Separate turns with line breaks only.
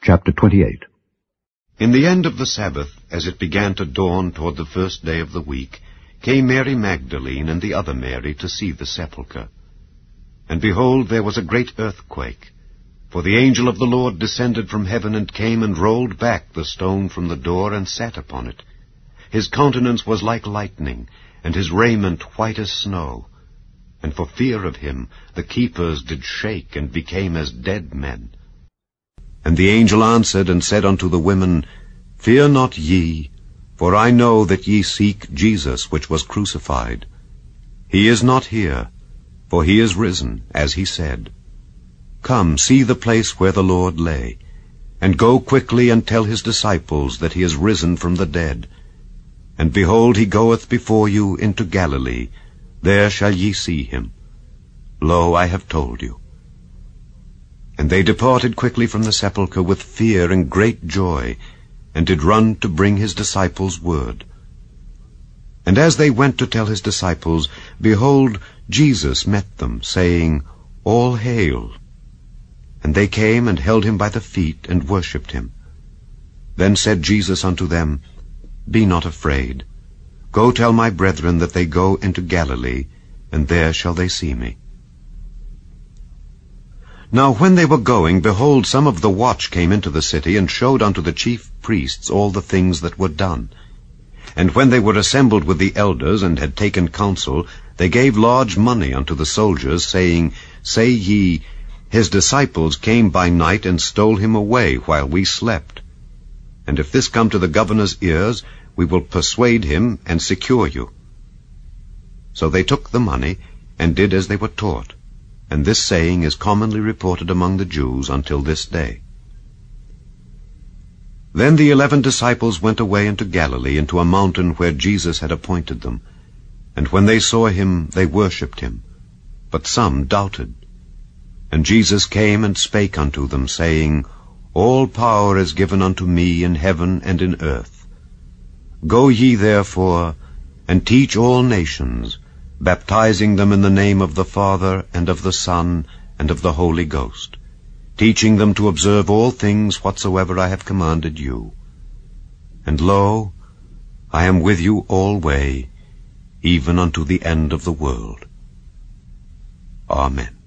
Chapter 28.
In the end of the Sabbath, as it began to dawn toward the first day of the week, came Mary Magdalene and the other Mary to see the sepulchre. And behold, there was a great earthquake, for the angel of the Lord descended from heaven and came and rolled back the stone from the door and sat upon it. His countenance was like lightning, and his raiment white as snow. And for fear of him the keepers did shake and became as dead men. And the angel answered and said unto the women, Fear not ye, for I know that ye seek Jesus which was crucified. He is not here, for he is risen, as he said. Come, see the place where the Lord lay, and go quickly and tell his disciples that he is risen from the dead. And behold, he goeth before you into Galilee. There shall ye see him. Lo, I have told you. And they departed quickly from the sepulchre with fear and great joy, and did run to bring his disciples word. And as they went to tell his disciples, behold, Jesus met them, saying, All hail! And they came and held him by the feet, and worshipped him. Then said Jesus unto them, Be not afraid. Go tell my brethren that they go into Galilee, and there shall they see me. Now when they were going, behold, some of the watch came into the city, and showed unto the chief priests all the things that were done. And when they were assembled with the elders, and had taken counsel, they gave large money unto the soldiers, saying, Say ye, his disciples came by night, and stole him away while we slept. And if this come to the governor's ears, we will persuade him, and secure you. So they took the money, and did as they were taught. And this saying is commonly reported among the Jews until this day. Then the 11 disciples went away into Galilee, into a mountain where Jesus had appointed them. And when they saw him, they worshipped him. But some doubted. And Jesus came and spake unto them, saying, All power is given unto me in heaven and in earth. Go ye therefore, and teach all nations, baptizing them in the name of the Father, and of the Son, and of the Holy Ghost, teaching them to observe all things whatsoever I have commanded you. And lo, I am with you alway, even unto the end of the world. Amen.